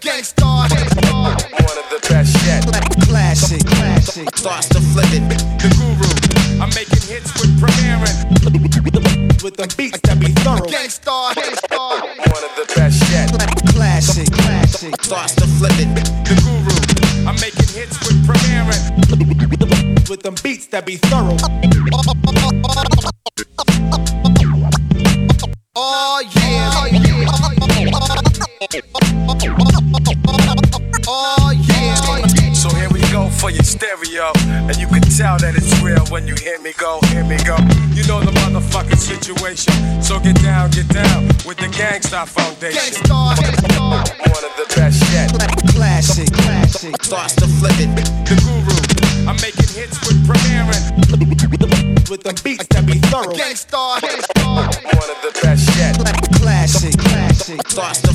Gangstar. One of the best yet. Classic. Starts to flip it. The Guru. I'm making hits with premiering. With the beats that be thorough. Gangstar. One of the best yet. Classic. Starts to flip it. The Guru. I'm making hits with premiering. With them beats that be thorough. Oh yeah. Oh yeah. So here we go for your stereo, and you can tell that it's real when you hear me go. You know the motherfucking situation. So get down with the Gangstar Foundation. Gangstar. One of the best yet. Classic. Starts to flip it. The Guru. I'm making hits with premiering. With them beats that be thorough. Gangstar. One of the best yet. Classic. Starts to